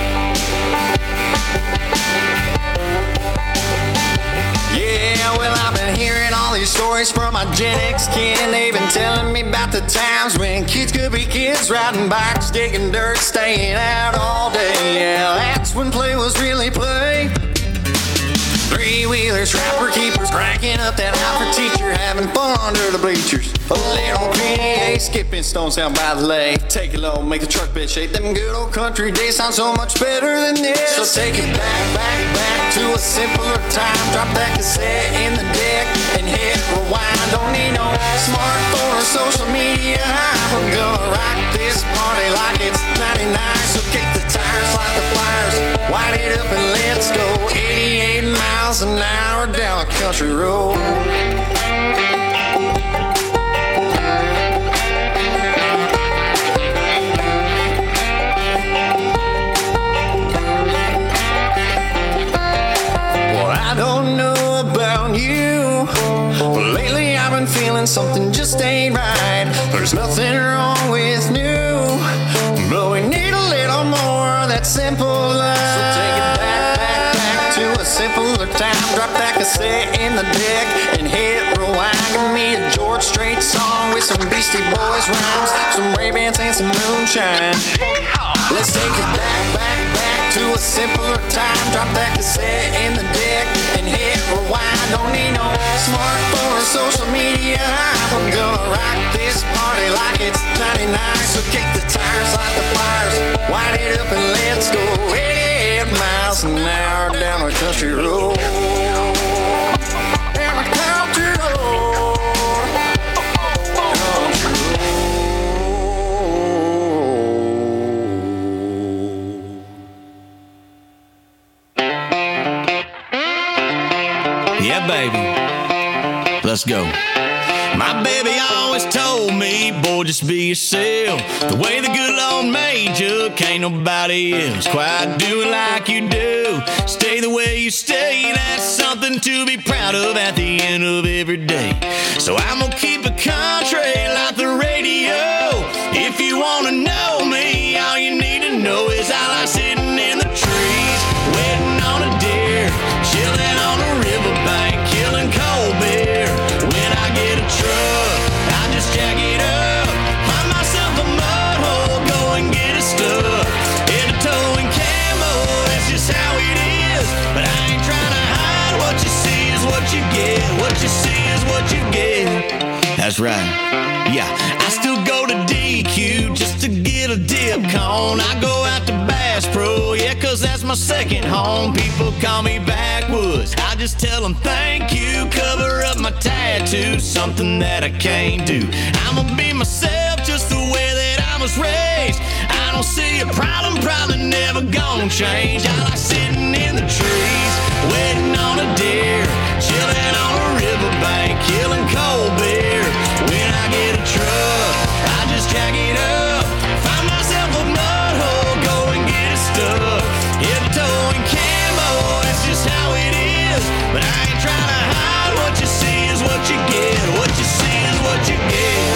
Yeah, well, I've been hearing all these stories from my Gen X kid, and they've been telling me about the times when kids could be kids, riding bikes, digging dirt, staying out all day. Yeah, that's when play was really play. Three-wheelers, rapper keepers, cranking up that high for teacher, having fun under the bleachers. A little PDA, skipping stones down by the lake. Take it low, make a truck bed shake. Them good old country days sound so much better than this. So take it back to a simpler time. Drop that cassette in the deck and hit rewind. Don't need no smartphone or social media. We're gonna rock this party like it's 99. So kick the tires, light the flyers, wind it up and let's go. 88 miles an hour down a country road. Well, I don't know about you, but lately I've been feeling something just ain't right. There's nothing wrong with new, but we need a little more of that simple love. So take it back to a simpler time. Drop that cassette in the deck and hit rewind. Give me a George Strait song with some Beastie Boys rhymes, some Ray-Bans and some moonshine. Let's take it back to a simpler time. Drop that cassette in the deck and hit rewind. Don't need no smartphone or social media. We're gonna rock this party like it's 99. So kick the tires, light the flyers, wind it up and let's go. 88 miles an hour down a country road. Down a country road. Yeah, baby, let's go. My baby always told me, boy, just be yourself. The way the good Lord made you, can't nobody else quite do it like you do. Stay the way you stay, that's something to be proud of at the end of every day. So I'm gonna keep it country like the radio. If you wanna know me, all you need to know is I like sitting in the trees, waiting on a deer, chilling on a riverbank, killing cold beer. When I get a truck, I just jack it up, find myself a mud hole, go and get it stuck. In a towing camo, it's just how it is. But I ain't trying to hide, what you see is what you get. What you see is what you get. That's right, yeah. I still go to DQ just to get a dip cone. I go out to Bass Pro, yeah, cause that's my second home. People call me backwoods, I just tell them thank you. Cover up my tattoo, something that I can't do. I'ma be myself just the way that I was raised. I I don't see a problem, probably never gonna change. I like sitting in the trees, waiting on a deer, chilling on a riverbank, killing cold beer. When I get a truck, I just jack it up, find myself a mud hole, go and get it stuck. Hip toe and camo, that's just how it is. But I ain't trying to hide, what you see is what you get. What you see is what you get.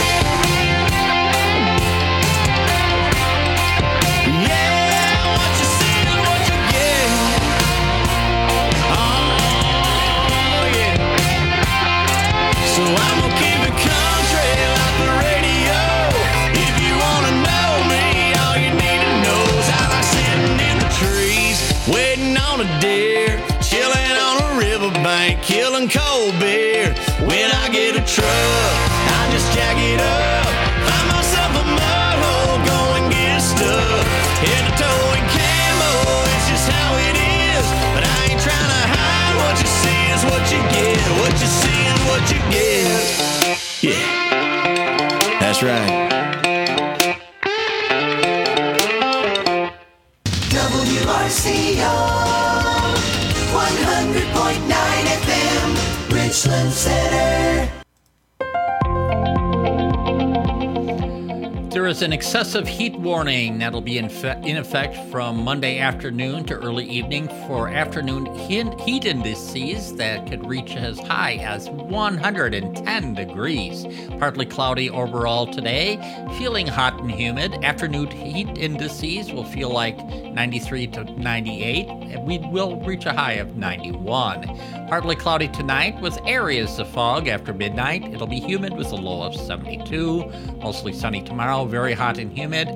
So I'm gonna keep it country like the radio. If you wanna know me, all you need to know is I like sitting in the trees, waiting on a deer, chilling on a riverbank, killing cold beer. When I get a truck, I just jack it up, find myself a mud hole, go and get stuck. Head to toe in camo, it's just how it is. But I ain't trying to hide, what you see is what you get. What you see is what you get. Yeah, that's right. WRCO 100.9 FM, Richland Center. There is an excessive heat warning that'll be in effect from Monday afternoon to early evening for afternoon heat indices that could reach as high as 110 degrees. Partly cloudy overall today, feeling hot and humid. Afternoon heat indices will feel like 93 to 98, and we will reach a high of 91. Partly cloudy tonight with areas of fog after midnight. It'll be humid with a low of 72. Mostly sunny tomorrow, very hot and humid.